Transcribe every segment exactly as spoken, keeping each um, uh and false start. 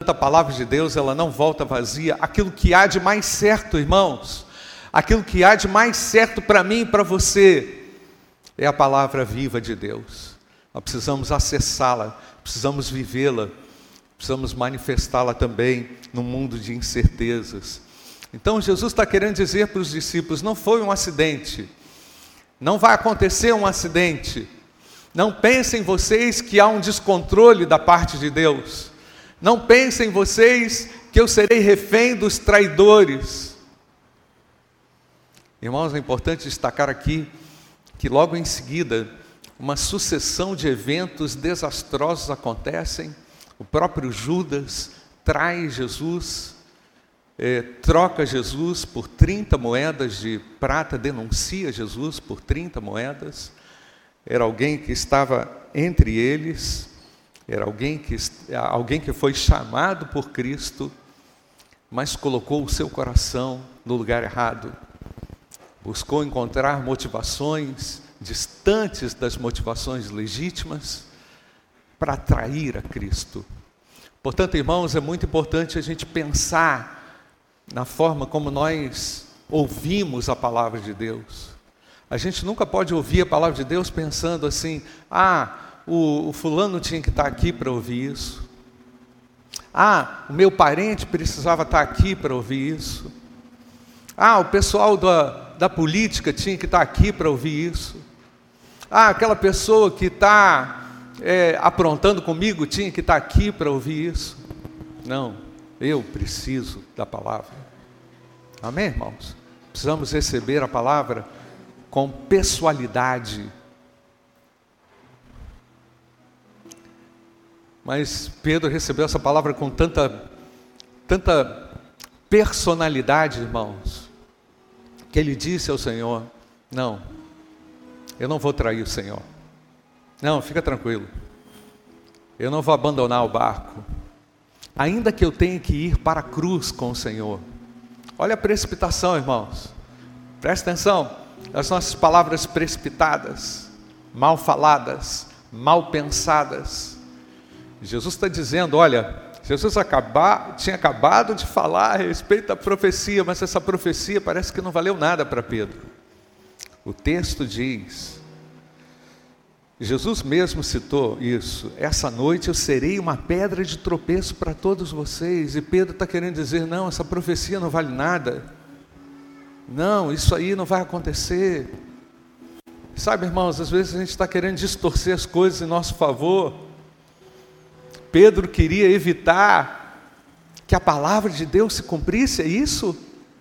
Portanto, a palavra de Deus, ela não volta vazia. Aquilo que há de mais certo, irmãos, aquilo que há de mais certo para mim e para você, é a palavra viva de Deus. Nós precisamos acessá-la, precisamos vivê-la, precisamos manifestá-la também no mundo de incertezas. Então Jesus está querendo dizer para os discípulos, não foi um acidente, não vai acontecer um acidente, não pensem vocês que há um descontrole da parte de Deus, não pensem vocês que eu serei refém dos traidores. Irmãos, é importante destacar aqui, que logo em seguida, uma sucessão de eventos desastrosos acontecem. O próprio Judas trai Jesus, é, troca Jesus por trinta moedas de prata, denuncia Jesus por trinta moedas. Era alguém que estava entre eles, era alguém que, alguém que foi chamado por Cristo, mas colocou o seu coração no lugar errado. Buscou encontrar motivações distantes das motivações legítimas para atrair a Cristo. Portanto, irmãos, é muito importante a gente pensar na forma como nós ouvimos a palavra de Deus. A gente nunca pode ouvir a palavra de Deus pensando assim, ah, o, o fulano tinha que estar aqui para ouvir isso. Ah, o meu parente precisava estar aqui para ouvir isso. Ah, o pessoal da, da política tinha que estar aqui para ouvir isso. Ah, aquela pessoa que está é, aprontando comigo tinha que estar aqui para ouvir isso. Não, eu preciso da palavra. Amém, irmãos? Precisamos receber a palavra com pessoalidade. Mas Pedro recebeu essa palavra com tanta, tanta personalidade, irmãos, que ele disse ao Senhor, não, eu não vou trair o Senhor. Não, fica tranquilo. Eu não vou abandonar o barco. Ainda que eu tenha que ir para a cruz com o Senhor. Olha a precipitação, irmãos. Presta atenção. As nossas palavras precipitadas, mal faladas, mal pensadas. Jesus está dizendo, olha, Jesus acaba, tinha acabado de falar a respeito da profecia, mas essa profecia parece que não valeu nada para Pedro. O texto diz, Jesus mesmo citou isso, essa noite eu serei uma pedra de tropeço para todos vocês, e Pedro está querendo dizer, não, essa profecia não vale nada, não, isso aí não vai acontecer. Sabe, irmãos, às vezes a gente está querendo distorcer as coisas em nosso favor. Pedro queria evitar que a palavra de Deus se cumprisse, é isso?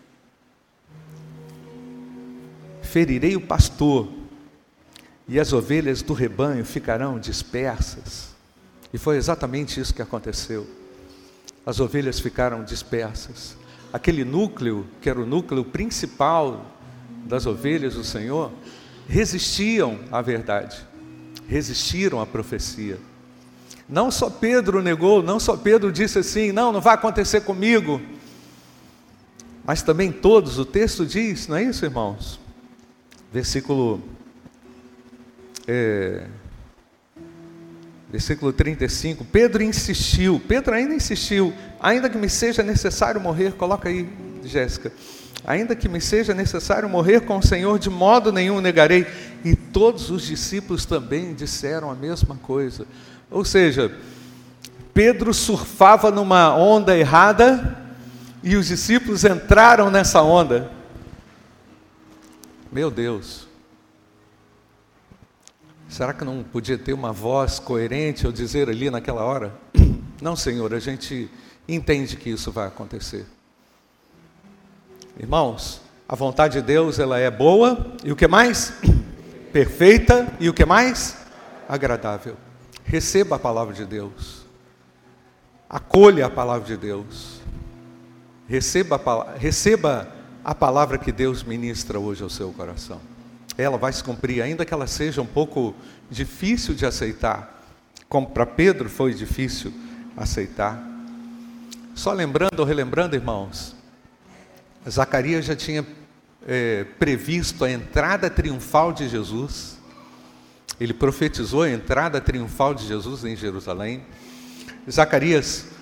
Ferirei o pastor, e as ovelhas do rebanho ficarão dispersas. E foi exatamente isso que aconteceu. As ovelhas ficaram dispersas. Aquele núcleo, que era o núcleo principal das ovelhas do Senhor, resistiam à verdade, resistiram à profecia. Não só Pedro negou, não só Pedro disse assim, não, não vai acontecer comigo, mas também todos, o texto diz, não é isso, irmãos? Versículo, é, versículo trinta e cinco, Pedro insistiu, Pedro ainda insistiu, ainda que me seja necessário morrer, coloca aí, Jéssica, ainda que me seja necessário morrer com o Senhor, de modo nenhum negarei. E todos os discípulos também disseram a mesma coisa. Ou seja, Pedro surfava numa onda errada e os discípulos entraram nessa onda. Meu Deus, será que não podia ter uma voz coerente ao dizer ali naquela hora? Não, Senhor, a gente entende que isso vai acontecer. Irmãos, a vontade de Deus, ela é boa, e o que mais? Perfeita, e o que mais? Agradável. Receba a palavra de Deus, acolha a palavra de Deus, receba a, receba a palavra que Deus ministra hoje ao seu coração. Ela vai se cumprir, ainda que ela seja um pouco difícil de aceitar, como para Pedro foi difícil aceitar. Só lembrando ou relembrando, irmãos, Zacarias já tinha é, previsto a entrada triunfal de Jesus. Ele profetizou a entrada triunfal de Jesus em Jerusalém. Zacarias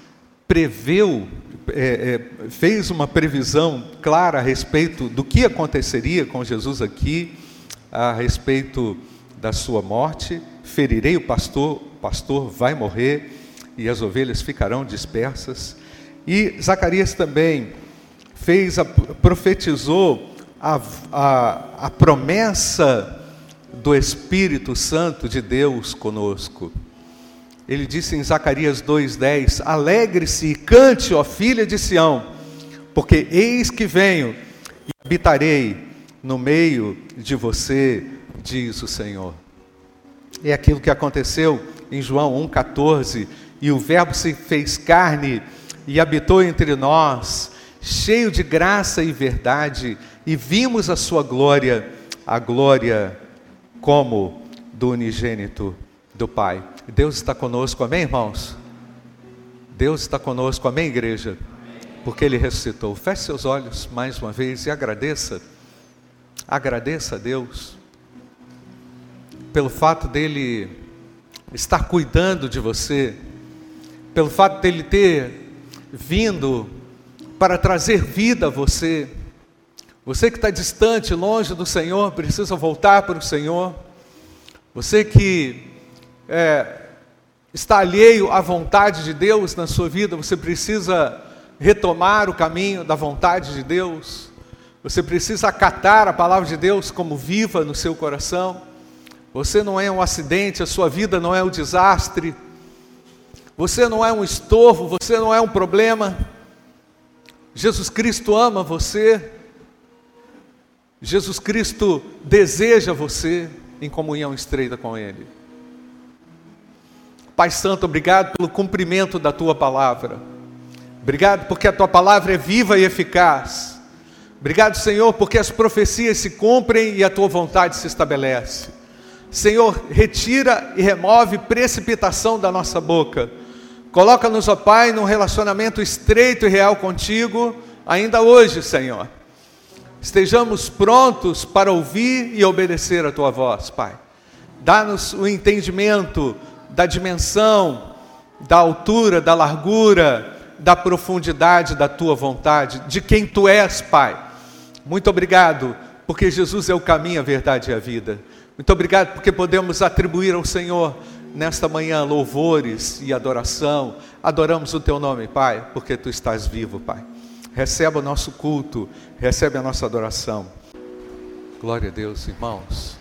preveu, é, é, fez uma previsão clara a respeito do que aconteceria com Jesus aqui, a respeito da sua morte. Ferirei o pastor, o pastor vai morrer e as ovelhas ficarão dispersas. E Zacarias também fez, a, profetizou a, a, a promessa do Espírito Santo de Deus conosco. Ele disse em Zacarias dois, dez, alegre-se e cante, ó filha de Sião, porque eis que venho e habitarei no meio de você, diz o Senhor. É aquilo que aconteceu em João um, quatorze, e o verbo se fez carne e habitou entre nós, cheio de graça e verdade, e vimos a sua glória, a glória como do unigênito do Pai. Deus está conosco, amém, irmãos? Deus está conosco, amém, igreja? Porque Ele ressuscitou. Feche seus olhos mais uma vez e agradeça, agradeça a Deus pelo fato dEle estar cuidando de você, pelo fato dEle ter vindo para trazer vida a você. Você que está distante, longe do Senhor, precisa voltar para o Senhor. Você que é, está alheio à vontade de Deus na sua vida, você precisa retomar o caminho da vontade de Deus. Você precisa acatar a palavra de Deus como viva no seu coração. Você não é um acidente, a sua vida não é um desastre. Você não é um estorvo, você não é um problema. Jesus Cristo ama você. Jesus Cristo deseja você em comunhão estreita com Ele. Pai Santo, obrigado pelo cumprimento da Tua palavra. Obrigado porque a Tua palavra é viva e eficaz. Obrigado, Senhor, porque as profecias se cumprem e a Tua vontade se estabelece. Senhor, retira e remove precipitação da nossa boca. Coloca-nos, ó Pai, num relacionamento estreito e real contigo, ainda hoje, Senhor. Estejamos prontos para ouvir e obedecer a Tua voz, Pai. Dá-nos o entendimento da dimensão, da altura, da largura, da profundidade da Tua vontade, de quem Tu és, Pai. Muito obrigado, porque Jesus é o caminho, a verdade e a vida. Muito obrigado porque podemos atribuir ao Senhor nesta manhã louvores e adoração. Adoramos o Teu nome, Pai, porque Tu estás vivo, Pai. Recebe o nosso culto, recebe a nossa adoração. Glória a Deus, irmãos.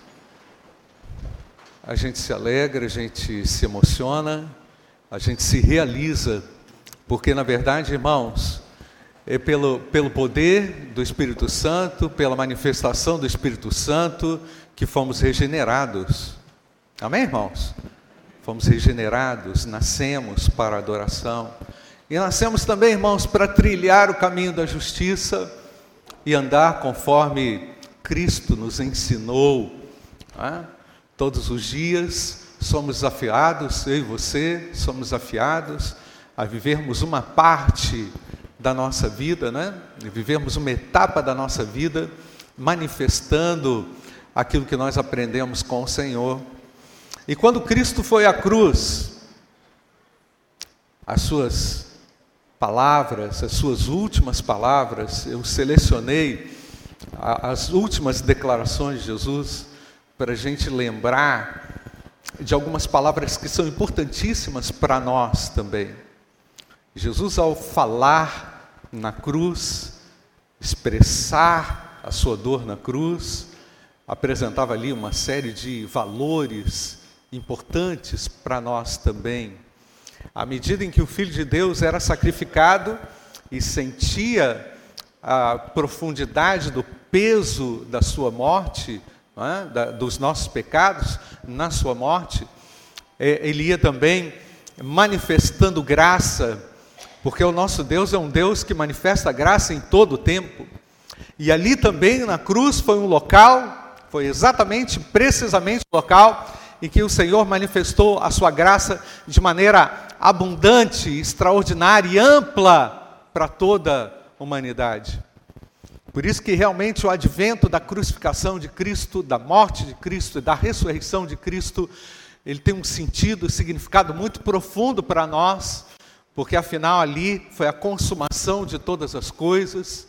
A gente se alegra, a gente se emociona, a gente se realiza, porque na verdade, irmãos, é pelo, pelo poder do Espírito Santo, pela manifestação do Espírito Santo, que fomos regenerados. Amém, irmãos? Fomos regenerados, nascemos para a adoração. E nascemos também, irmãos, para trilhar o caminho da justiça e andar conforme Cristo nos ensinou. Não é? Todos os dias somos desafiados, eu e você somos desafiados a vivermos uma parte da nossa vida, né? Vivermos uma etapa da nossa vida manifestando aquilo que nós aprendemos com o Senhor. E quando Cristo foi à cruz, as suas palavras, as suas últimas palavras, eu selecionei as últimas declarações de Jesus para a gente lembrar de algumas palavras que são importantíssimas para nós também. Jesus, ao falar na cruz, expressar a sua dor na cruz, apresentava ali uma série de valores importantes para nós também. À medida em que o Filho de Deus era sacrificado e sentia a profundidade do peso da sua morte, não é? da, dos nossos pecados na sua morte, ele ia também manifestando graça, porque o nosso Deus é um Deus que manifesta graça em todo o tempo. E ali também na cruz foi um local, foi exatamente, precisamente o local em que o Senhor manifestou a sua graça de maneira abundante, extraordinária e ampla para toda a humanidade. Por isso que realmente o advento da crucificação de Cristo, da morte de Cristo e da ressurreição de Cristo, ele tem um sentido, um significado muito profundo para nós, porque afinal ali foi a consumação de todas as coisas.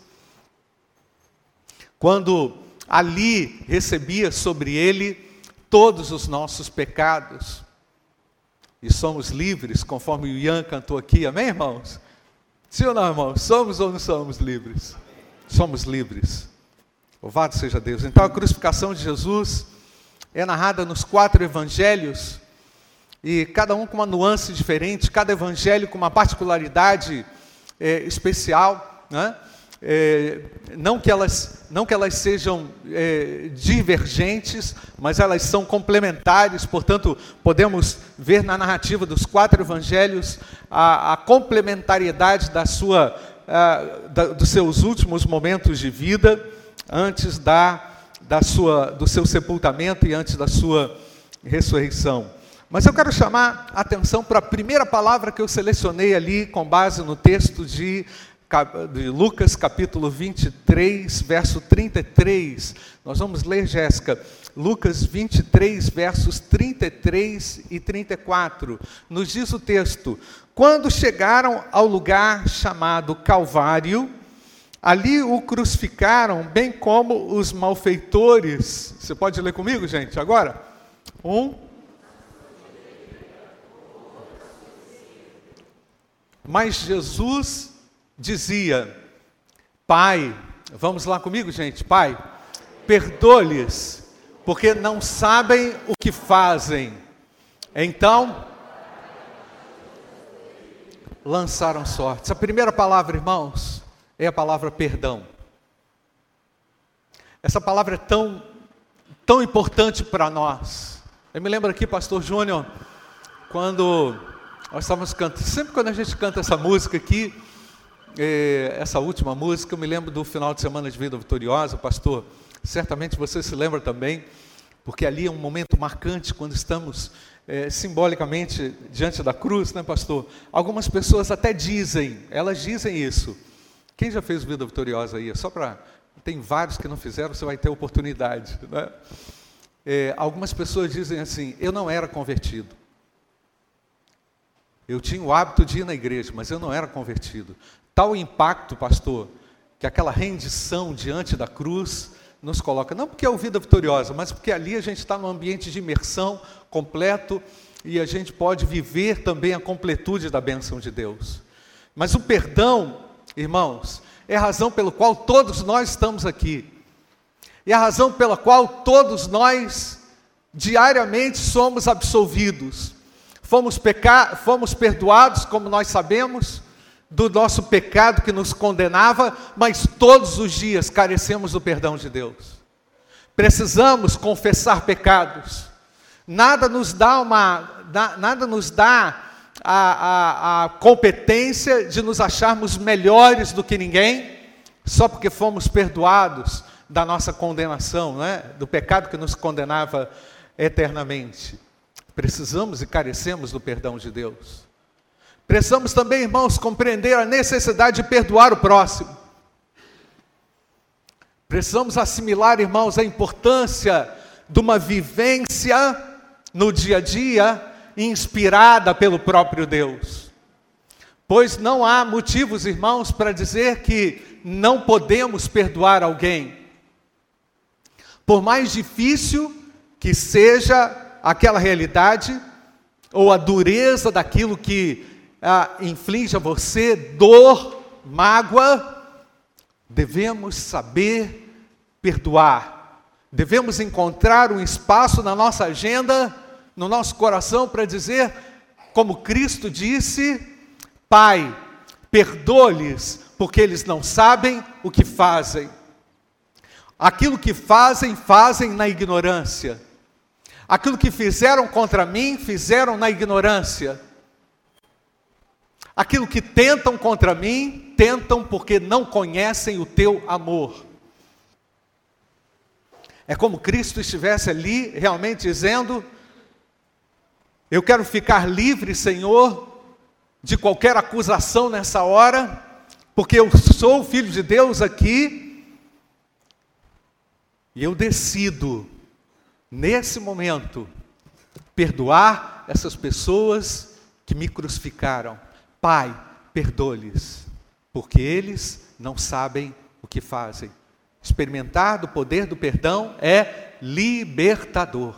Quando ali recebia sobre ele todos os nossos pecados, e somos livres, conforme o Ian cantou aqui, amém, irmãos? Sim ou não, irmãos? Somos ou não somos livres? Somos livres. Louvado seja Deus. Então a crucificação de Jesus é narrada nos quatro evangelhos, e cada um com uma nuance diferente, cada evangelho com uma particularidade é, especial, né? É, não que elas, não que elas sejam é, divergentes, mas elas são complementares. Portanto, podemos ver na narrativa dos quatro evangelhos a, a complementariedade da sua, a, da, dos seus últimos momentos de vida, antes da, da sua, do seu sepultamento e antes da sua ressurreição. Mas eu quero chamar a atenção para a primeira palavra que eu selecionei ali, com base no texto de de Lucas capítulo vinte e três, verso trinta e três. Nós vamos ler, Jéssica, Lucas vinte e três, versos trinta e três e trinta e quatro. Nos diz o texto: quando chegaram ao lugar chamado Calvário, ali o crucificaram, bem como os malfeitores. Você pode ler comigo, gente, agora? Um. Mas Jesus dizia: Pai, vamos lá comigo, gente, Pai, perdoa-lhes, porque não sabem o que fazem. Então, lançaram sortes. A primeira palavra, irmãos, é a palavra perdão. Essa palavra é tão, tão importante para nós. Eu me lembro aqui, pastor Júnior, quando nós estávamos cantando, sempre quando a gente canta essa música aqui, essa última música, eu me lembro do final de semana de Vida Vitoriosa, pastor, certamente você se lembra também, porque ali é um momento marcante, quando estamos é, simbolicamente diante da cruz, né, pastor? Algumas pessoas até dizem, elas dizem isso. Quem já fez Vida Vitoriosa aí? Só para, tem vários que não fizeram, você vai ter oportunidade, né? É, algumas pessoas dizem assim: eu não era convertido. Eu tinha o hábito de ir na igreja, mas eu não era convertido. Tal impacto, pastor, que aquela rendição diante da cruz nos coloca, não porque é o Vida Vitoriosa, mas porque ali a gente está num ambiente de imersão completo e a gente pode viver também a completude da bênção de Deus. Mas o perdão, irmãos, é a razão pela qual todos nós estamos aqui. É a razão pela qual todos nós diariamente somos absolvidos. Fomos, peca... Fomos perdoados, como nós sabemos, do nosso pecado que nos condenava, mas todos os dias carecemos do perdão de Deus. Precisamos confessar pecados. Nada nos dá, uma, nada nos dá a, a, a competência de nos acharmos melhores do que ninguém, só porque fomos perdoados da nossa condenação, né? Do pecado que nos condenava eternamente. Precisamos e carecemos do perdão de Deus. Precisamos também, irmãos, compreender a necessidade de perdoar o próximo. Precisamos assimilar, irmãos, a importância de uma vivência no dia a dia inspirada pelo próprio Deus. Pois não há motivos, irmãos, para dizer que não podemos perdoar alguém. Por mais difícil que seja aquela realidade, ou a dureza daquilo que Ah, inflige a você dor, mágoa, devemos saber perdoar. Devemos encontrar um espaço na nossa agenda, no nosso coração, para dizer, como Cristo disse: Pai, perdoa-lhes, porque eles não sabem o que fazem. Aquilo que fazem, fazem na ignorância. Aquilo que fizeram contra mim, fizeram na ignorância. Aquilo que tentam contra mim, tentam porque não conhecem o teu amor. É como Cristo estivesse ali realmente dizendo: eu quero ficar livre, Senhor, de qualquer acusação nessa hora, porque eu sou o Filho de Deus aqui, e eu decido, nesse momento, perdoar essas pessoas que me crucificaram. Pai, perdoa-lhes, porque eles não sabem o que fazem. Experimentar do poder do perdão é libertador.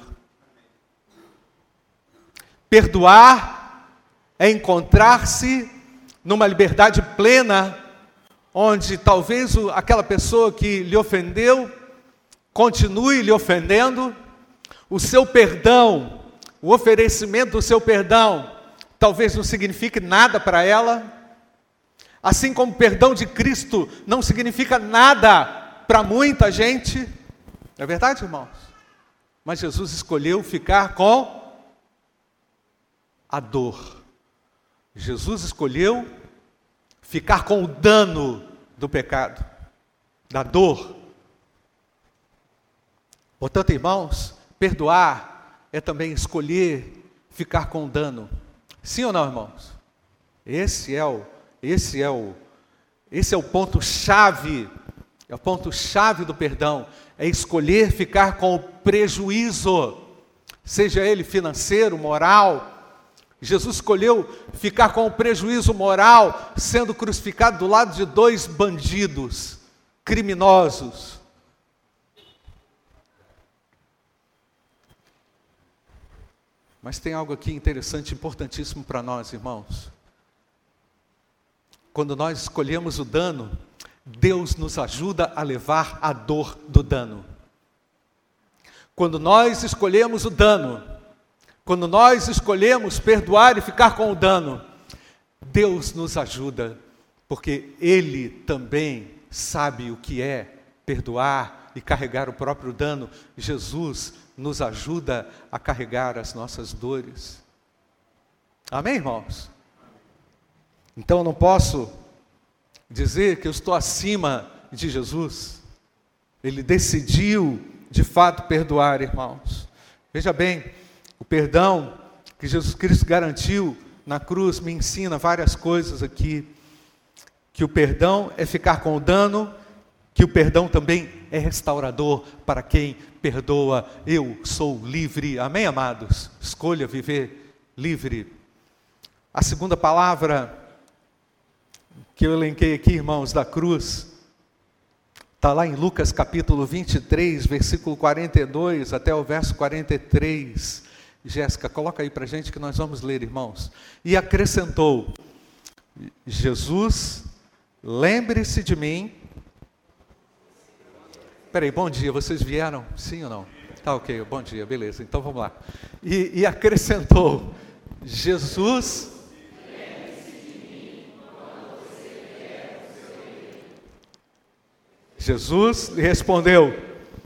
Perdoar é encontrar-se numa liberdade plena, onde talvez aquela pessoa que lhe ofendeu continue lhe ofendendo. O seu perdão, o oferecimento do seu perdão, talvez não signifique nada para ela, assim como o perdão de Cristo não significa nada para muita gente. Não é verdade, irmãos? Mas Jesus escolheu ficar com a dor. Jesus escolheu ficar com o dano do pecado, da dor. Portanto, irmãos, perdoar é também escolher ficar com o dano. Sim ou não, irmãos? Esse é o, esse é o, esse é o ponto chave, é o ponto chave do perdão, é escolher ficar com o prejuízo, seja ele financeiro, moral. Jesus escolheu ficar com o prejuízo moral, sendo crucificado do lado de dois bandidos, criminosos. Mas tem algo aqui interessante, importantíssimo para nós, irmãos. Quando nós escolhemos o dano, Deus nos ajuda a levar a dor do dano. Quando nós escolhemos o dano, quando nós escolhemos perdoar e ficar com o dano, Deus nos ajuda, porque Ele também sabe o que é perdoar e carregar o próprio dano. Jesus nos ajuda a carregar as nossas dores. Amém, irmãos? Então eu não posso dizer que eu estou acima de Jesus. Ele decidiu, de fato, perdoar, irmãos. Veja bem, o perdão que Jesus Cristo garantiu na cruz me ensina várias coisas aqui. Que o perdão é ficar com o dano, que o perdão também é restaurador para quem perdoa. Eu sou livre. Amém, amados? Escolha viver livre. A segunda palavra que eu elenquei aqui, irmãos, da cruz, está lá em Lucas capítulo vinte e três, versículo quarenta e dois até o verso quarenta e três. Jéssica, coloca aí para a gente que nós vamos ler, irmãos. E acrescentou: Jesus, lembre-se de mim. Peraí, bom dia, vocês vieram? Sim ou não? Tá ok, bom dia, beleza, então vamos lá. E, e acrescentou: Jesus, lembre-se de mim quando você vier ao seu reino. Jesus lhe respondeu: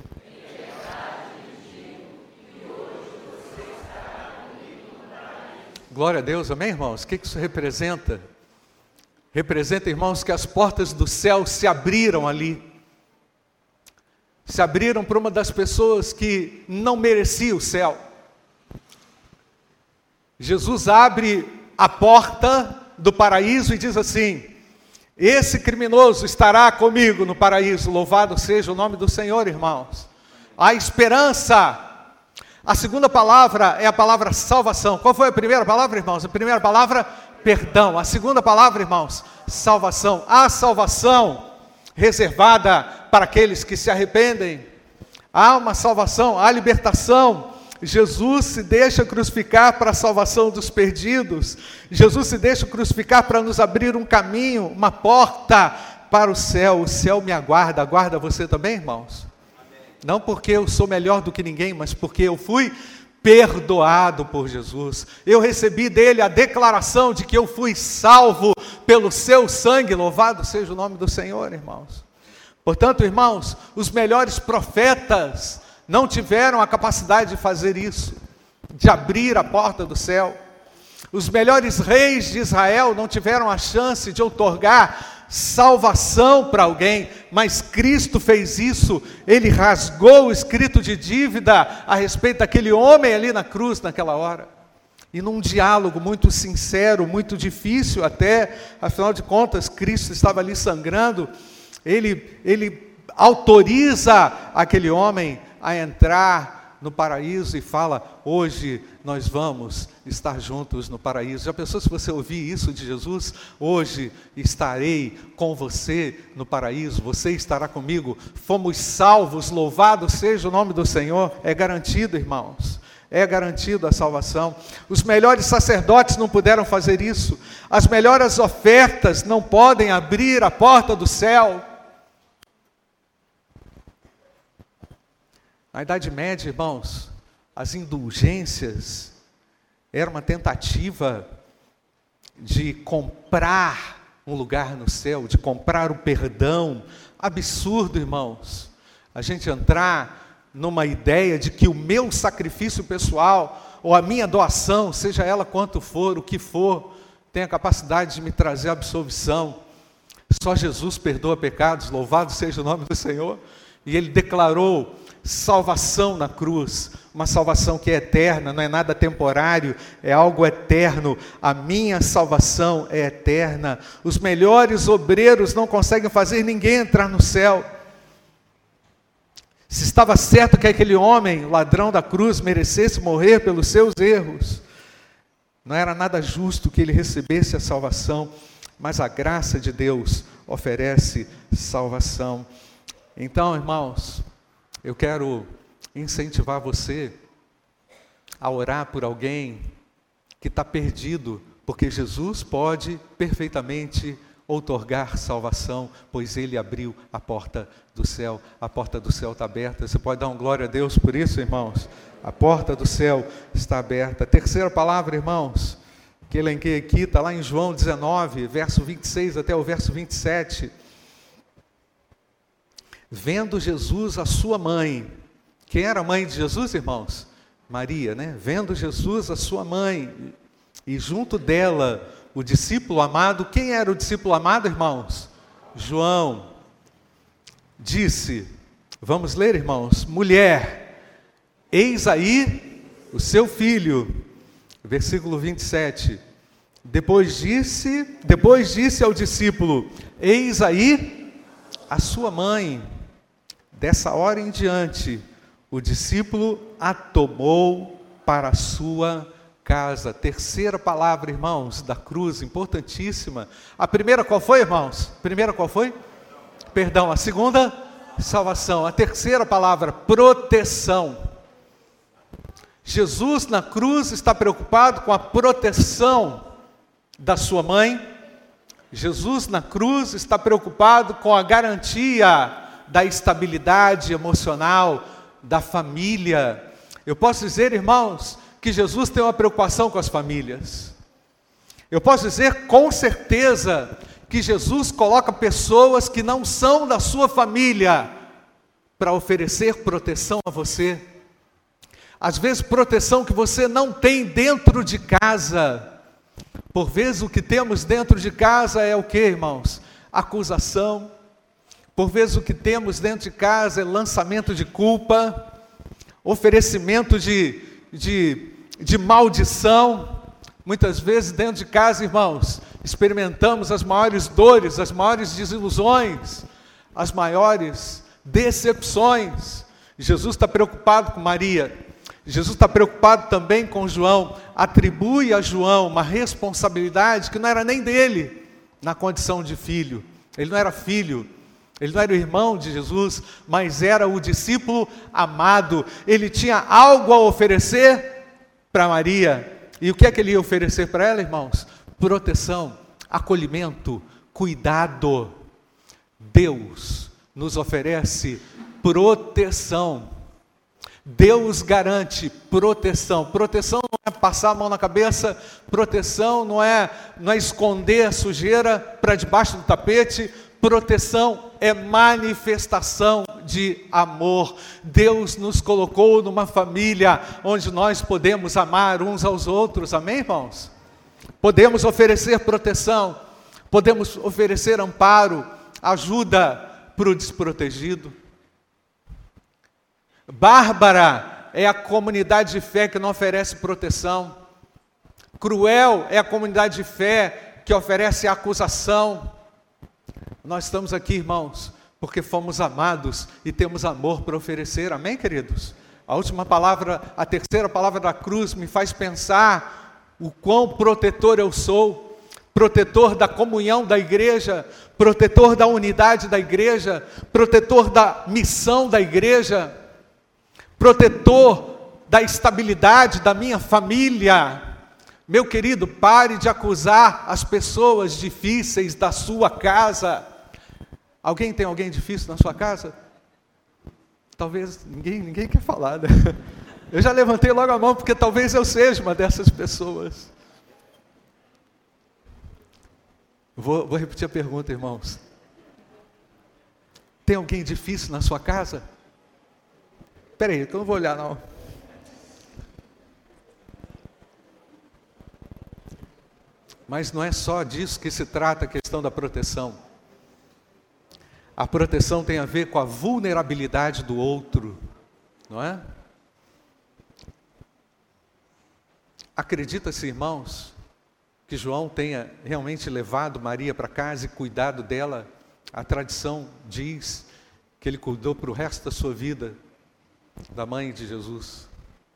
glória a Deus, amém, irmãos? O que isso representa? Representa, irmãos, que as portas do céu se abriram ali. Se abriram para uma das pessoas que não merecia o céu. Jesus abre a porta do paraíso e diz assim: esse criminoso estará comigo no paraíso. Louvado seja o nome do Senhor, irmãos. A esperança. A segunda palavra é a palavra salvação. Qual foi a primeira palavra, irmãos? A primeira palavra, perdão. A segunda palavra, irmãos, salvação. A salvação reservada para aqueles que se arrependem. Há uma salvação, há libertação. Jesus se deixa crucificar para a salvação dos perdidos. Jesus se deixa crucificar para nos abrir um caminho, uma porta para o céu. O céu me aguarda. Aguarda você também, irmãos? Não porque eu sou melhor do que ninguém, mas porque eu fui perdoado por Jesus. Eu recebi dele a declaração de que eu fui salvo pelo seu sangue. Louvado seja o nome do Senhor, irmãos. Portanto, irmãos, os melhores profetas não tiveram a capacidade de fazer isso, de abrir a porta do céu. Os melhores reis de Israel não tiveram a chance de outorgar salvação para alguém, mas Cristo fez isso. Ele rasgou o escrito de dívida a respeito daquele homem ali na cruz naquela hora, e num diálogo muito sincero, muito difícil até, afinal de contas Cristo estava ali sangrando. ele, ele autoriza aquele homem a entrar no paraíso e fala: hoje nós vamos estar juntos no paraíso. Já pensou se você ouvir isso de Jesus? Hoje estarei com você no paraíso, você estará comigo, fomos salvos, louvado seja o nome do Senhor. É garantido, irmãos, é garantido a salvação. Os melhores sacerdotes não puderam fazer isso, as melhores ofertas não podem abrir a porta do céu. Na Idade Média, irmãos, as indulgências era uma tentativa de comprar um lugar no céu, de comprar o perdão. Absurdo, irmãos, a gente entrar numa ideia de que o meu sacrifício pessoal, ou a minha doação, seja ela quanto for, o que for, tem a capacidade de me trazer absolvição. Só Jesus perdoa pecados, louvado seja o nome do Senhor. E Ele declarou salvação na cruz, uma salvação que é eterna, não é nada temporário, é algo eterno. A minha salvação é eterna. Os melhores obreiros não conseguem fazer ninguém entrar no céu. Se estava certo que aquele homem, ladrão da cruz, merecesse morrer pelos seus erros, não era nada justo que ele recebesse a salvação, mas a graça de Deus oferece salvação. Então, irmãos, eu quero incentivar você a orar por alguém que está perdido, porque Jesus pode perfeitamente outorgar salvação, pois Ele abriu a porta do céu. A porta do céu está aberta. Você pode dar um glória a Deus por isso, irmãos? A porta do céu está aberta. A terceira palavra, irmãos, que elenquei aqui, está lá em João dezenove, verso vinte e seis até o verso vinte e sete. Vendo Jesus a sua mãe. Quem era a mãe de Jesus, irmãos? Maria, né? Vendo Jesus a sua mãe, e junto dela o discípulo amado. Quem era o discípulo amado, irmãos? João. Disse, vamos ler, irmãos: mulher, eis aí o seu filho. Versículo vinte e sete. Depois disse, depois disse ao discípulo: eis aí a sua mãe. Dessa hora em diante, o discípulo a tomou para a sua casa. Terceira palavra, irmãos, da cruz, importantíssima. A primeira qual foi, irmãos? A primeira qual foi? Perdão. A segunda, salvação. A terceira palavra, proteção. Jesus na cruz está preocupado com a proteção da sua mãe. Jesus na cruz está preocupado com a garantia da estabilidade emocional da família. Eu posso dizer, irmãos, que Jesus tem uma preocupação com as famílias. Eu posso dizer com certeza que Jesus coloca pessoas que não são da sua família para oferecer proteção a você. Às vezes proteção que você não tem dentro de casa. Por vezes o que temos dentro de casa é o que, irmãos? Acusação. Por vezes o que temos dentro de casa é lançamento de culpa, oferecimento de, de, de maldição. Muitas vezes dentro de casa, irmãos, experimentamos as maiores dores, as maiores desilusões, as maiores decepções. Jesus está preocupado com Maria. Jesus está preocupado também com João. Atribui a João uma responsabilidade que não era nem dele, na condição de filho. Ele não era filho. Ele não era o irmão de Jesus, mas era o discípulo amado. Ele tinha algo a oferecer para Maria. E o que é que ele ia oferecer para ela, irmãos? Proteção, acolhimento, cuidado. Deus nos oferece proteção. Deus garante proteção. Proteção não é passar a mão na cabeça. Proteção não é, não é esconder a sujeira para debaixo do tapete. Proteção é manifestação de amor. Deus nos colocou numa família onde nós podemos amar uns aos outros. Amém, irmãos? Podemos oferecer proteção, podemos oferecer amparo, ajuda para o desprotegido. Bárbara é a comunidade de fé que não oferece proteção. Cruel é a comunidade de fé que oferece acusação. Nós estamos aqui, irmãos, porque fomos amados e temos amor para oferecer. Amém, queridos? A última palavra, a terceira palavra da cruz me faz pensar o quão protetor eu sou, protetor da comunhão da igreja, protetor da unidade da igreja, protetor da missão da igreja, protetor da estabilidade da minha família. Meu querido, pare de acusar as pessoas difíceis da sua casa. Alguém tem alguém difícil na sua casa? Talvez ninguém, ninguém quer falar, né? Eu já levantei logo a mão, porque talvez eu seja uma dessas pessoas. Vou, vou repetir a pergunta, irmãos. Tem alguém difícil na sua casa? Espera aí, que eu não vou olhar não. Mas não é só disso que se trata a questão da proteção. A proteção tem a ver com a vulnerabilidade do outro, não é? Acredita-se, irmãos, que João tenha realmente levado Maria para casa e cuidado dela? A tradição diz que ele cuidou para o resto da sua vida da mãe de Jesus.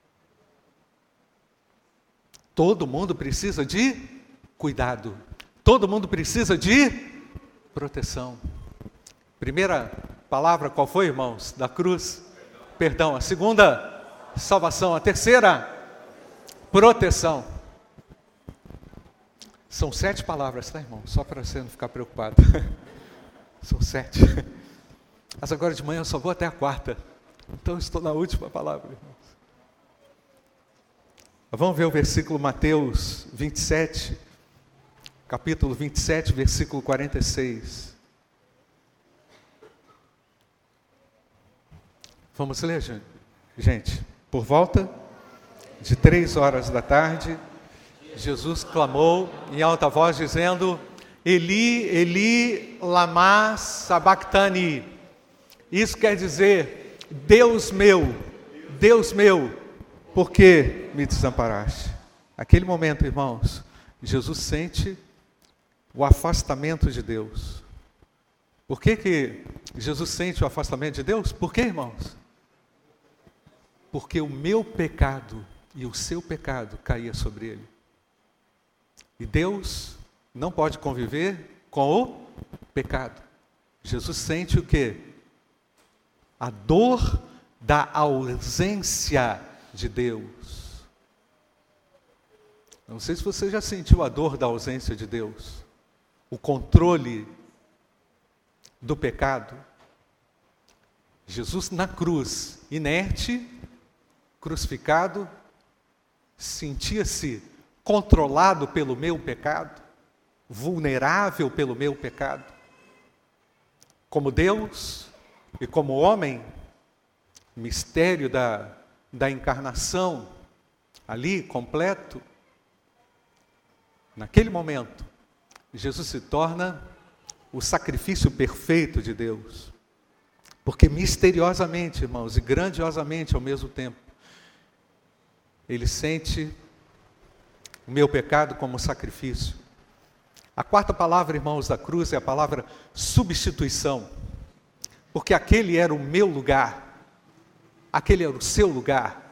Todo mundo precisa de cuidado. Todo mundo precisa de proteção. Primeira palavra, qual foi, irmãos? Da cruz? Perdão. A segunda, salvação. A terceira, proteção. São sete palavras, tá, irmão? Só para você não ficar preocupado. São sete. Mas agora de manhã eu só vou até a quarta. Então eu estou na última palavra, irmãos. Vamos ver o versículo Mateus vinte e sete, capítulo vinte e sete, versículo quarenta e seis. Vamos ler, gente? Por volta de três horas da tarde, Jesus clamou em alta voz, dizendo: Eli, Eli, lama sabachthani. Isso quer dizer: Deus meu, Deus meu, por que me desamparaste? Aquele momento, irmãos, Jesus sente o afastamento de Deus. Por que que Jesus sente o afastamento de Deus? Por que, irmãos? Porque o meu pecado e o seu pecado caía sobre ele. E Deus não pode conviver com o pecado. Jesus sente o quê? A dor da ausência de Deus. Não sei se você já sentiu a dor da ausência de Deus. O controle do pecado. Jesus na cruz, inerte, crucificado, sentia-se controlado pelo meu pecado, vulnerável pelo meu pecado. Como Deus e como homem, mistério da, da encarnação, ali completo, naquele momento, Jesus se torna o sacrifício perfeito de Deus. Porque misteriosamente, irmãos, e grandiosamente ao mesmo tempo, ele sente o meu pecado como sacrifício. A quarta palavra, irmãos, da cruz é a palavra substituição. Porque aquele era o meu lugar, aquele era o seu lugar.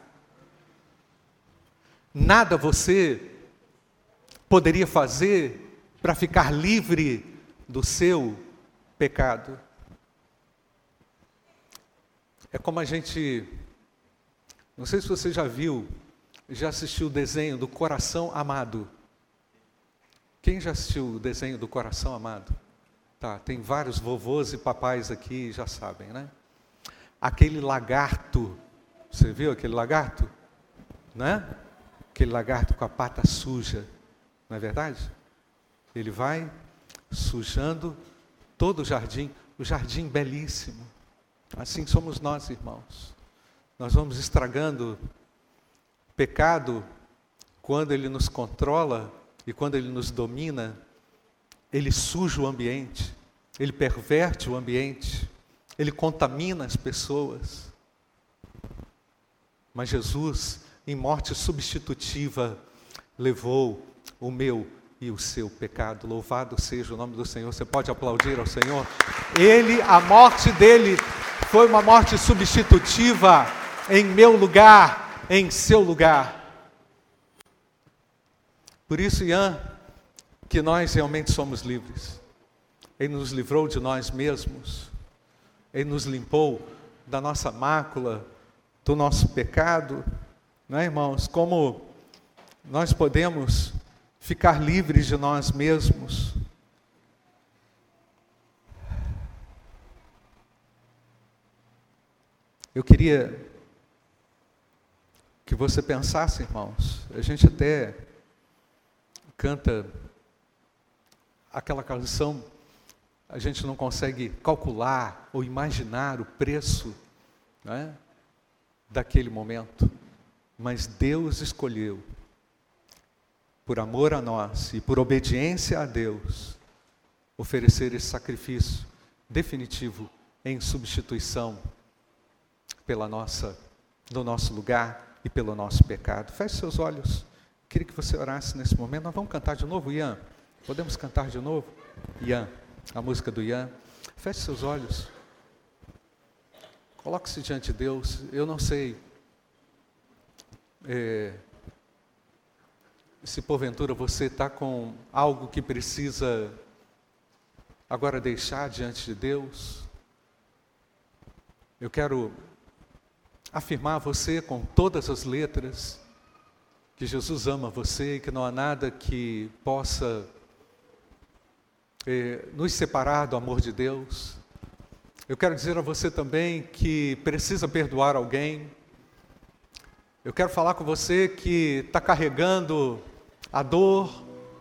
Nada você poderia fazer para ficar livre do seu pecado. É como a gente, não sei se você já viu, já assistiu o desenho do Coração Amado. Quem já assistiu o desenho do Coração Amado? Tá, tem vários vovôs e papais aqui, já sabem, né? Aquele lagarto, você viu aquele lagarto? Né? Aquele lagarto com a pata suja, não é verdade? Ele vai sujando todo o jardim, o jardim belíssimo. Assim somos nós, irmãos. Nós vamos estragando pecado quando ele nos controla e quando ele nos domina. Ele suja o ambiente, ele perverte o ambiente, ele contamina as pessoas. Mas Jesus, em morte substitutiva, levou o meu e o seu pecado. Louvado seja o nome do Senhor. Você pode aplaudir ao Senhor? Ele, a morte dele foi uma morte substitutiva, em meu lugar, em seu lugar. Por isso, Ian, que nós realmente somos livres. Ele nos livrou de nós mesmos. Ele nos limpou da nossa mácula, do nosso pecado. Não é, irmãos? Como nós podemos ficar livres de nós mesmos? Eu queria que você pensasse, irmãos, a gente até canta aquela canção, a gente não consegue calcular ou imaginar o preço, não é, daquele momento, mas Deus escolheu, por amor a nós e por obediência a Deus, oferecer esse sacrifício definitivo em substituição pela nossa, no nosso lugar e pelo nosso pecado. Feche seus olhos. Queria que você orasse nesse momento. Nós vamos cantar de novo, Ian? Podemos cantar de novo? Ian, a música do Ian. Feche seus olhos. Coloque-se diante de Deus. Eu não sei é, se porventura você está com algo que precisa agora deixar diante de Deus. Eu quero afirmar a você com todas as letras que Jesus ama você e que não há nada que possa eh, nos separar do amor de Deus. Eu quero dizer a você também que precisa perdoar alguém. Eu quero falar com você que está carregando a dor.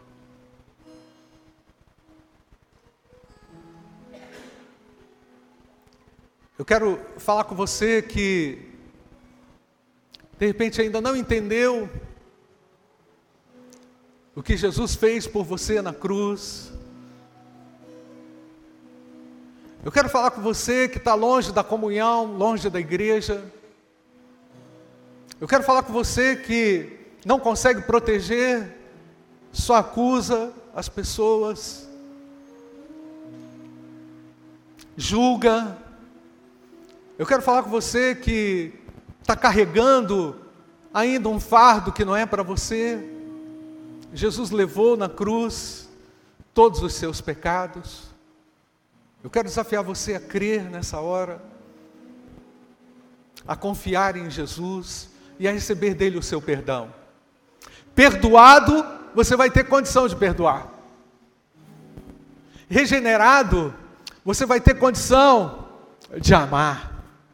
Eu quero falar com você que de repente ainda não entendeu o que Jesus fez por você na cruz. Eu quero falar com você que está longe da comunhão, longe da igreja. Eu quero falar com você que não consegue proteger, só acusa as pessoas, julga. Eu quero falar com você que está carregando ainda um fardo que não é para você. Jesus levou na cruz todos os seus pecados. Eu quero desafiar você a crer nessa hora, a confiar em Jesus e a receber dele o seu perdão. Perdoado, você vai ter condição de perdoar. Regenerado, você vai ter condição de amar.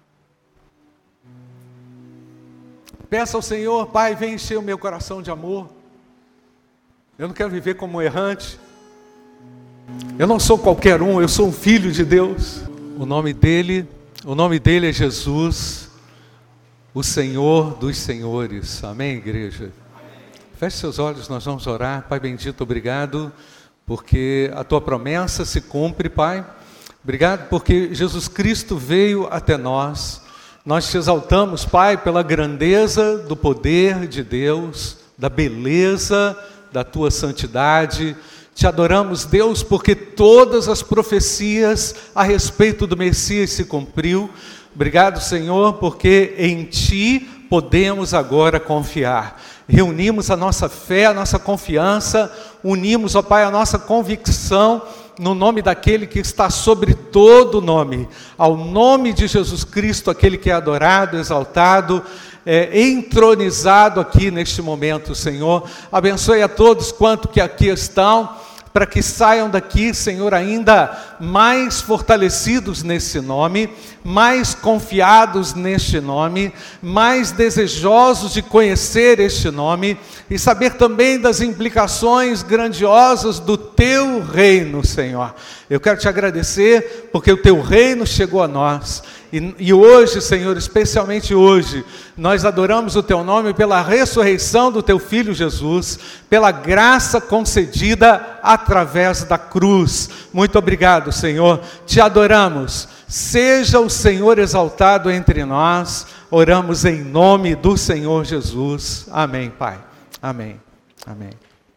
Peça ao Senhor: Pai, vem encher o meu coração de amor. Eu não quero viver como um errante. Eu não sou qualquer um, eu sou um filho de Deus. O nome dele, o nome dele é Jesus, o Senhor dos senhores. Amém, igreja? Feche seus olhos, nós vamos orar. Pai bendito, obrigado, porque a tua promessa se cumpre, Pai. Obrigado porque Jesus Cristo veio até nós. Nós te exaltamos, Pai, pela grandeza do poder de Deus, da beleza da tua santidade. Te adoramos, Deus, porque todas as profecias a respeito do Messias se cumpriu. Obrigado, Senhor, porque em Ti podemos agora confiar. Reunimos a nossa fé, a nossa confiança, unimos, ó Pai, a nossa convicção no nome daquele que está sobre todo nome, ao nome de Jesus Cristo, aquele que é adorado, exaltado, é, entronizado aqui neste momento, Senhor. Abençoe a todos quanto que aqui estão, para que saiam daqui, Senhor, ainda mais fortalecidos nesse nome, mais confiados neste nome, mais desejosos de conhecer este nome e saber também das implicações grandiosas do Teu reino, Senhor. Eu quero Te agradecer porque o Teu reino chegou a nós. E, e hoje, Senhor, especialmente hoje, nós adoramos o Teu nome pela ressurreição do Teu Filho Jesus, pela graça concedida através da cruz. Muito obrigado, Senhor. Te adoramos. Seja o Senhor exaltado entre nós. Oramos em nome do Senhor Jesus. Amém, Pai. Amém. Amém.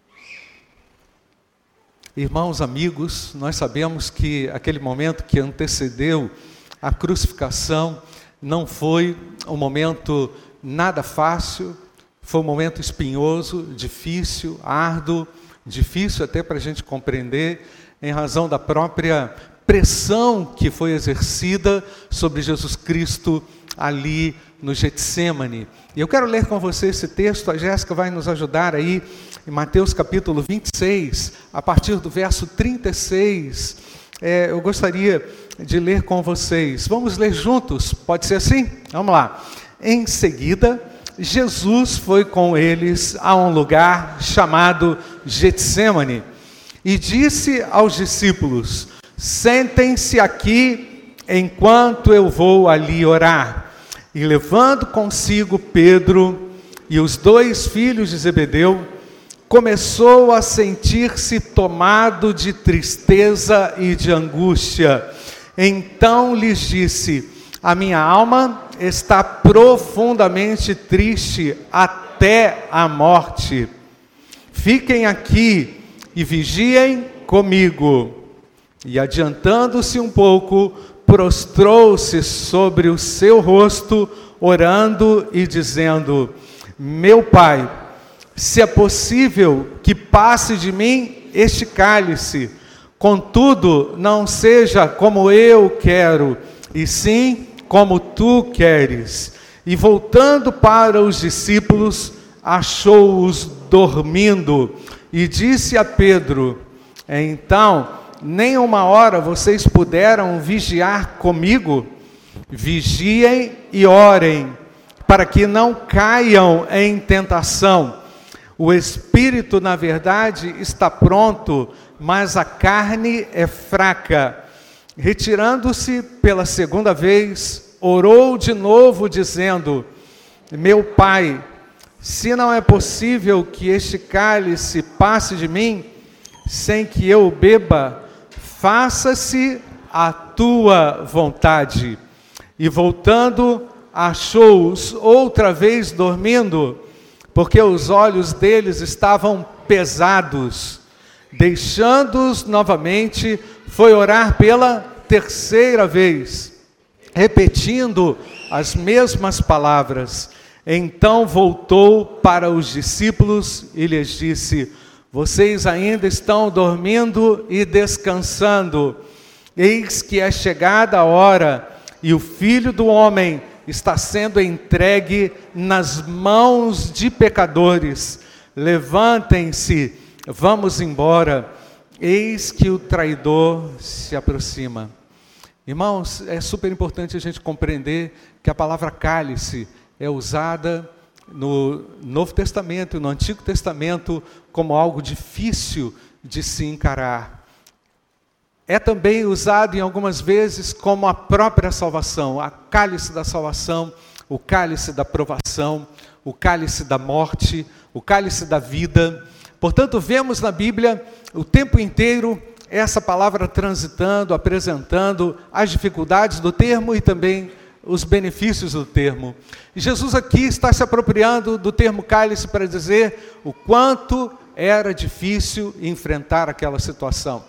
Irmãos, amigos, nós sabemos que aquele momento que antecedeu a crucificação não foi um momento nada fácil, foi um momento espinhoso, difícil, árduo, difícil até para a gente compreender, em razão da própria pressão que foi exercida sobre Jesus Cristo ali no Getsemane. E eu quero ler com você esse texto, a Jéssica vai nos ajudar aí, em Mateus capítulo vinte e seis, a partir do verso trinta e seis, é, eu gostaria de ler com vocês. Vamos ler juntos, pode ser assim? Vamos lá. Em seguida, Jesus foi com eles a um lugar chamado Getsemane, e disse aos discípulos: sentem-se aqui enquanto eu vou ali orar. E levando consigo Pedro e os dois filhos de Zebedeu, começou a sentir-se tomado de tristeza e de angústia. Então lhes disse: a minha alma está profundamente triste até a morte. Fiquem aqui e vigiem comigo. E adiantando-se um pouco, prostrou-se sobre o seu rosto, orando e dizendo: meu Pai, se é possível que passe de mim este cálice, contudo, não seja como eu quero, e sim como tu queres. E voltando para os discípulos, achou-os dormindo, e disse a Pedro: então, nem uma hora vocês puderam vigiar comigo? Vigiem e orem, para que não caiam em tentação. O espírito, na verdade, está pronto, mas a carne é fraca. Retirando-se pela segunda vez, orou de novo, dizendo: meu Pai, se não é possível que este cálice passe de mim, sem que eu beba, faça-se a tua vontade. E voltando, achou-os outra vez dormindo, porque os olhos deles estavam pesados. Deixando-os novamente, foi orar pela terceira vez, repetindo as mesmas palavras. Então voltou para os discípulos e lhes disse: vocês ainda estão dormindo e descansando. Eis que é chegada a hora, e o Filho do Homem está sendo entregue nas mãos de pecadores. Levantem-se, vamos embora. Eis que o traidor se aproxima. Irmãos, é super importante a gente compreender que a palavra cálice é usada no Novo Testamento e no Antigo Testamento como algo difícil de se encarar. É também usado em algumas vezes como a própria salvação, a cálice da salvação, o cálice da provação, o cálice da morte, o cálice da vida. Portanto, vemos na Bíblia o tempo inteiro essa palavra transitando, apresentando as dificuldades do termo e também os benefícios do termo. E Jesus aqui está se apropriando do termo cálice para dizer o quanto era difícil enfrentar aquela situação.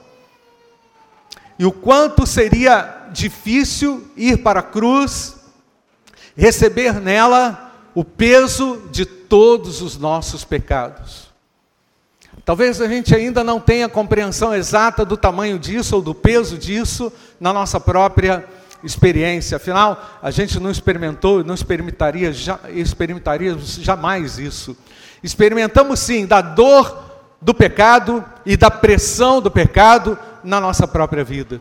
E o quanto seria difícil ir para a cruz, receber nela o peso de todos os nossos pecados. Talvez a gente ainda não tenha compreensão exata do tamanho disso ou do peso disso na nossa própria experiência. Afinal, a gente não experimentou, não experimentaria, já, experimentaria jamais isso. Experimentamos sim da dor do pecado e da pressão do pecado na nossa própria vida.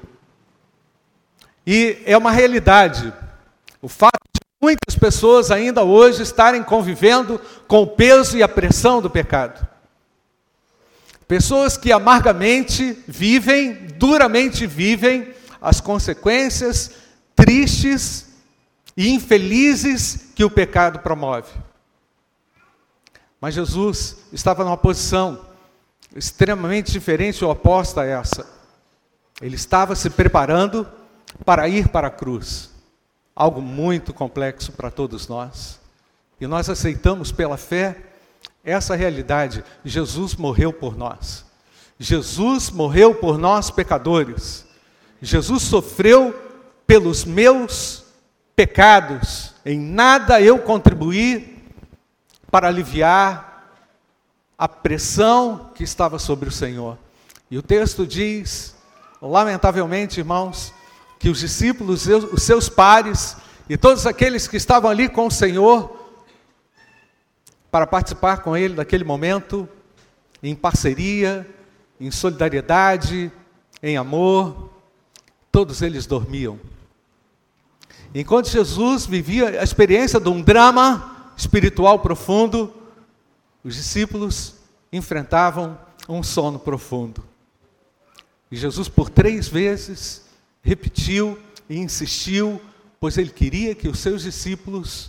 E é uma realidade. O fato de muitas pessoas ainda hoje estarem convivendo com o peso e a pressão do pecado. Pessoas que amargamente vivem, duramente vivem as consequências tristes e infelizes que o pecado promove. Mas Jesus estava numa posição extremamente diferente ou oposta a essa. Ele estava se preparando para ir para a cruz. Algo muito complexo para todos nós. E nós aceitamos pela fé essa realidade. Jesus morreu por nós. Jesus morreu por nós pecadores. Jesus sofreu pelos meus pecados, em nada eu contribuí para aliviar a pressão que estava sobre o Senhor. E o texto diz, lamentavelmente, irmãos, que os discípulos, os seus pares e todos aqueles que estavam ali com o Senhor para participar com Ele daquele momento, em parceria, em solidariedade, em amor, todos eles dormiam. Enquanto Jesus vivia a experiência de um drama espiritual profundo, os discípulos enfrentavam um sono profundo. E Jesus por três vezes repetiu e insistiu, pois Ele queria que os seus discípulos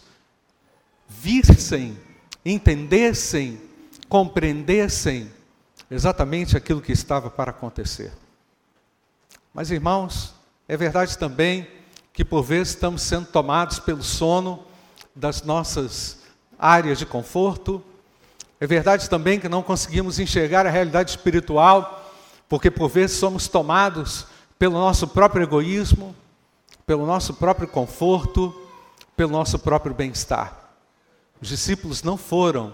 vissem, entendessem, compreendessem exatamente aquilo que estava para acontecer. Mas, irmãos, é verdade também que por vezes estamos sendo tomados pelo sono das nossas áreas de conforto. É verdade também que não conseguimos enxergar a realidade espiritual, porque por vezes somos tomados pelo nosso próprio egoísmo, pelo nosso próprio conforto, pelo nosso próprio bem-estar. Os discípulos não foram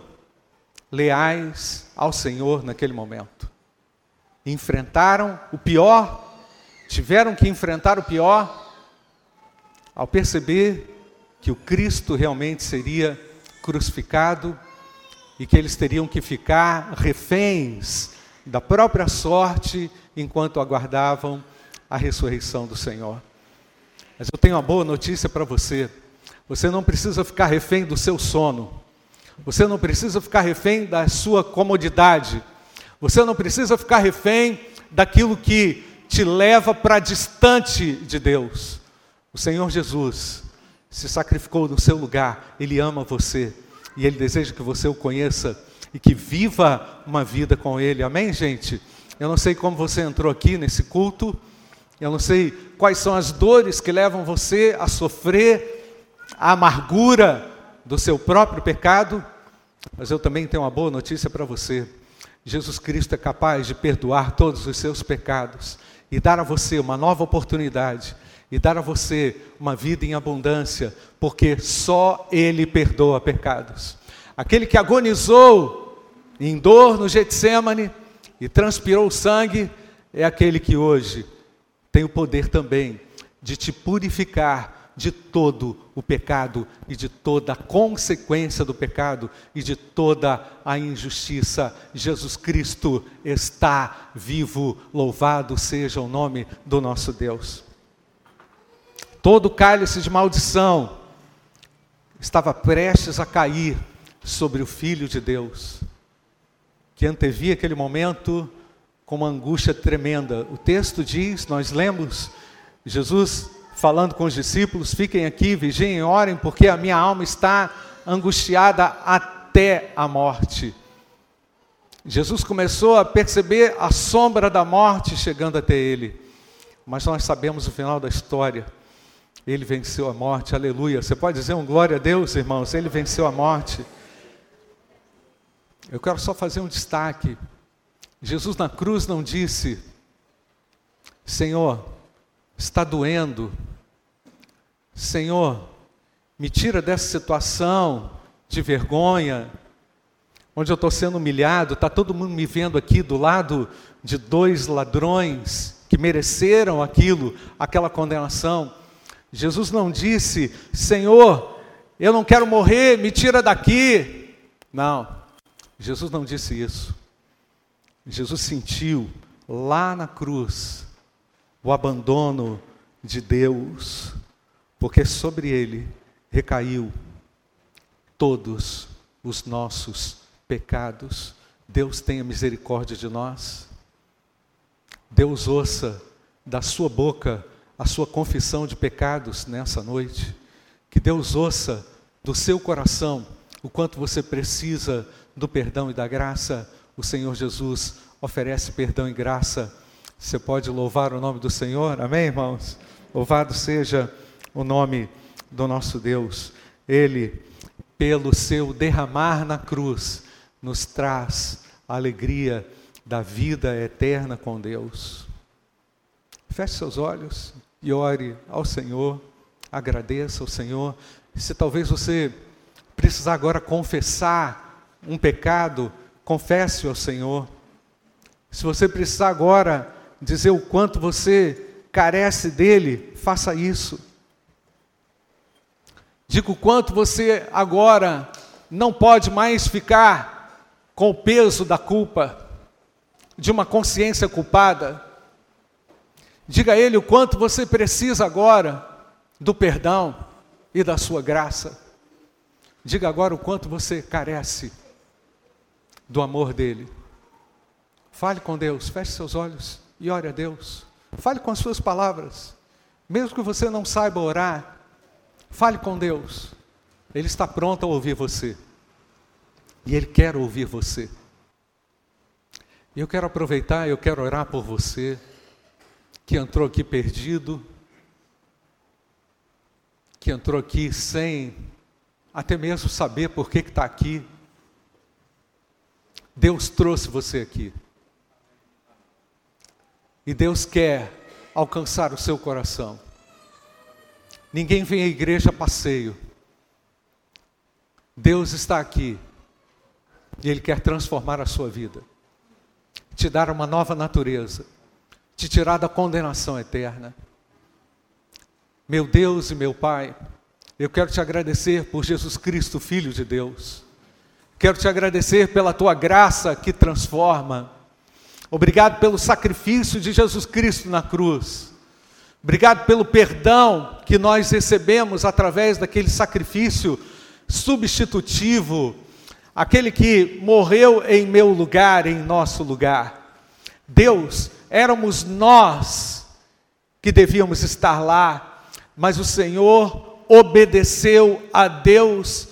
leais ao Senhor naquele momento. Enfrentaram o pior, tiveram que enfrentar o pior, ao perceber que o Cristo realmente seria crucificado e que eles teriam que ficar reféns da própria sorte enquanto aguardavam a ressurreição do Senhor. Mas eu tenho uma boa notícia para você. Você não precisa ficar refém do seu sono. Você não precisa ficar refém da sua comodidade. Você não precisa ficar refém daquilo que te leva para distante de Deus. O Senhor Jesus se sacrificou no seu lugar. Ele ama você e Ele deseja que você o conheça e que viva uma vida com Ele. Amém, gente? Eu não sei como você entrou aqui nesse culto. Eu não sei quais são as dores que levam você a sofrer a amargura do seu próprio pecado, mas eu também tenho uma boa notícia para você. Jesus Cristo é capaz de perdoar todos os seus pecados e dar a você uma nova oportunidade e dar a você uma vida em abundância, porque só Ele perdoa pecados. Aquele que agonizou em dor no Getsêmani e transpirou sangue é aquele que hoje tem o poder também de te purificar de todo o pecado e de toda a consequência do pecado e de toda a injustiça. Jesus Cristo está vivo, louvado seja o nome do nosso Deus. Todo cálice de maldição estava prestes a cair sobre o Filho de Deus, que antevia aquele momento com uma angústia tremenda. O texto diz, nós lemos, Jesus falando com os discípulos, fiquem aqui, vigiem e orem, porque a minha alma está angustiada até a morte. Jesus começou a perceber a sombra da morte chegando até ele, mas nós sabemos o final da história. Ele venceu a morte, aleluia. Você pode dizer um glória a Deus, irmãos? Ele venceu a morte. Eu quero só fazer um destaque. Jesus na cruz não disse, Senhor, está doendo. Senhor, me tira dessa situação de vergonha, onde eu estou sendo humilhado, está todo mundo me vendo aqui do lado de dois ladrões que mereceram aquilo, aquela condenação. Jesus não disse, Senhor, eu não quero morrer, me tira daqui. Não, Jesus não disse isso. Jesus sentiu lá na cruz o abandono de Deus, porque sobre ele recaiu todos os nossos pecados. Deus tenha misericórdia de nós. Deus ouça da sua boca a sua confissão de pecados nessa noite. Que Deus ouça do seu coração o quanto você precisa do perdão e da graça. O Senhor Jesus oferece perdão e graça. Você pode louvar o nome do Senhor? Amém, irmãos? Louvado seja o nome do nosso Deus. Ele, pelo seu derramar na cruz, nos traz a alegria da vida eterna com Deus. Feche seus olhos e ore ao Senhor. agradeça ao Senhor. Se talvez você precisar agora confessar um pecado, confesse ao Senhor. Se você precisar agora dizer o quanto você carece dele, faça isso. Diga o quanto você agora não pode mais ficar com o peso da culpa, de uma consciência culpada. Diga a ele o quanto você precisa agora do perdão e da sua graça. Diga agora o quanto você carece do amor dele. Fale com Deus, feche seus olhos e ore a Deus. Fale com as suas palavras. Mesmo que você não saiba orar, fale com Deus. Ele está pronto a ouvir você. E Ele quer ouvir você. E eu quero aproveitar, eu quero orar por você, que entrou aqui perdido, que entrou aqui sem até mesmo saber por que está aqui. Deus trouxe você aqui. E Deus quer alcançar o seu coração. Ninguém vem à igreja a passeio. Deus está aqui. E Ele quer transformar a sua vida. Te dar uma nova natureza. Te tirar da condenação eterna. Meu Deus e meu Pai, eu quero te agradecer por Jesus Cristo, Filho de Deus. Quero te agradecer pela tua graça que transforma. Obrigado pelo sacrifício de Jesus Cristo na cruz. Obrigado pelo perdão que nós recebemos através daquele sacrifício substitutivo, aquele que morreu em meu lugar, em nosso lugar. Deus, éramos nós que devíamos estar lá, mas o Senhor obedeceu a Deus,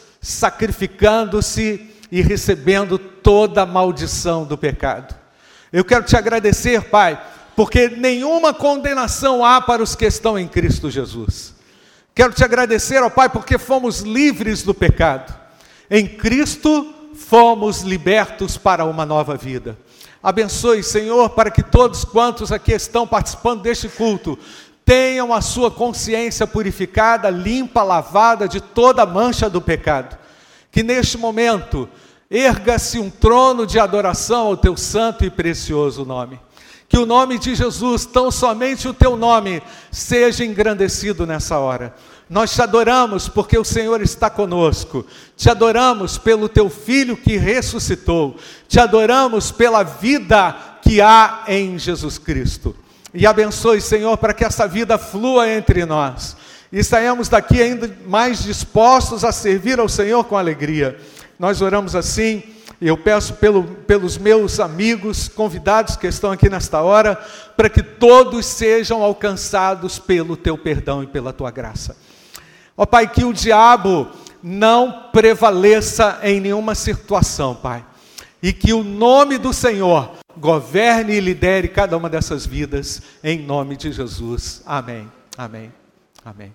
sacrificando-se e recebendo toda a maldição do pecado. Eu quero te agradecer, Pai, porque nenhuma condenação há para os que estão em Cristo Jesus. Quero te agradecer, ó Pai, porque fomos livres do pecado. Em Cristo fomos libertos para uma nova vida. Abençoe, Senhor, para que todos quantos aqui estão participando deste culto tenham a sua consciência purificada, limpa, lavada de toda a mancha do pecado. Que neste momento erga-se um trono de adoração ao teu santo e precioso nome. Que o nome de Jesus, tão somente o teu nome, seja engrandecido nessa hora. Nós te adoramos porque o Senhor está conosco. Te adoramos pelo teu Filho que ressuscitou. Te adoramos pela vida que há em Jesus Cristo. E abençoe, Senhor, para que essa vida flua entre nós. E saímos daqui ainda mais dispostos a servir ao Senhor com alegria. Nós oramos assim, e eu peço pelo, pelos meus amigos, convidados que estão aqui nesta hora, para que todos sejam alcançados pelo teu perdão e pela tua graça. Ó Pai, que o diabo não prevaleça em nenhuma situação, Pai. E que o nome do Senhor governe e lidere cada uma dessas vidas, em nome de Jesus. Amém, amém, amém.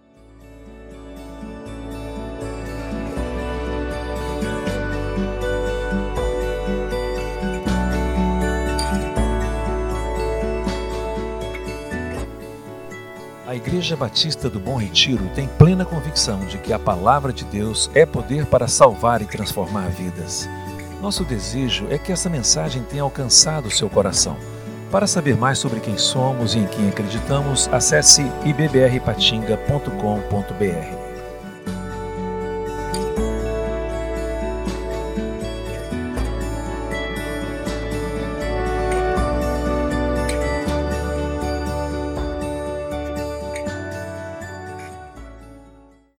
A Igreja Batista do Bom Retiro tem plena convicção de que a palavra de Deus é poder para salvar e transformar vidas. Nosso desejo é que essa mensagem tenha alcançado o seu coração. Para saber mais sobre quem somos e em quem acreditamos, acesse i b b r patinga ponto com ponto b r.